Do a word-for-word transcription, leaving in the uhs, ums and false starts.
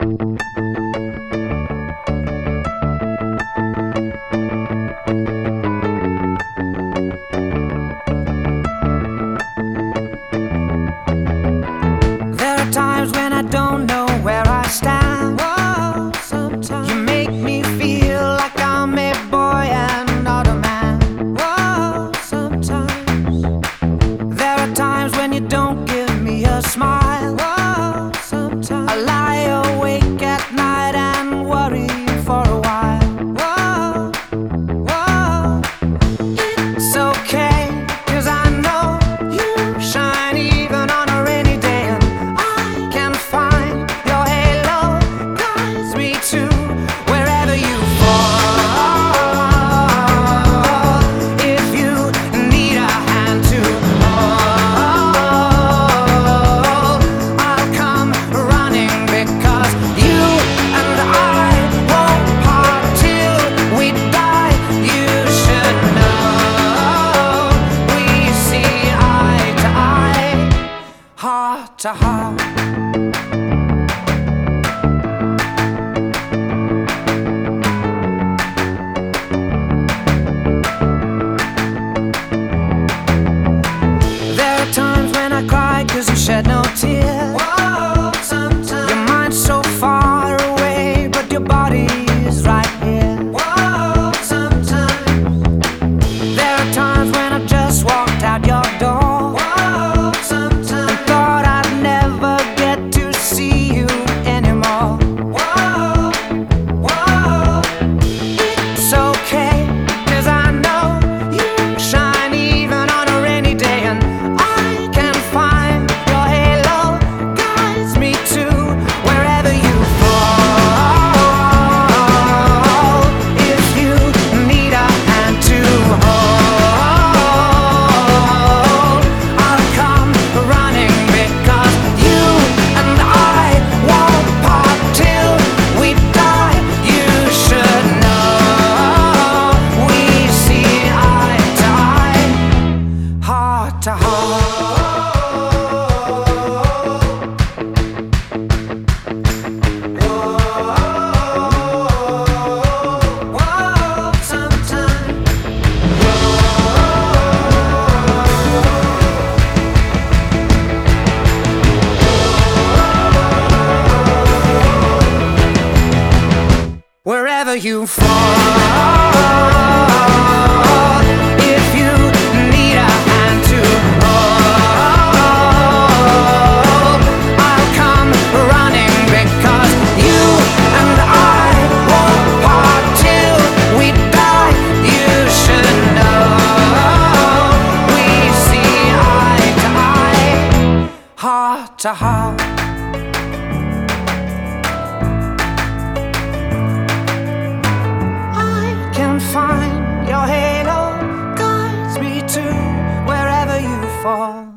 There are times when I don't know where I stand. Whoa, sometimes you make me feel like I'm a boy and not a man. Whoa, sometimes there are times when you don't give me a smile. Whoa, sometimes I lie awake at night and worry for a while. Whoa, whoa, it's okay, 'cause I know you shine even on a rainy day, and I can find your halo guides me to wherever you fall. If you need a hand to hold, I'll come running, because you and I won't part till we die. You should know we see eye to eye, heart to heart. There are times when I cry 'cause you shed no tears. Whoa, sometimes your mind's so far away, but your body is right here. Whoa, sometimes there are times when I just walked out your door. Whoa, sometimes and thought I'd never get to see you anymore. Whoa, whoa, it's okay, 'cause I know you shine even on a rainy day, and I can find your halo guides me to wherever you fall. If you need a hand to hold, I'll come running, because you and I won't part till we die. You should know we see eye to eye, heart to heart. Whoa, sometimes wherever you fall, if you need a hand to hold, I'll come running, because you and I won't part till we die. You should know we see eye to eye, heart to heart. I can find your halo guides me to wherever you fall.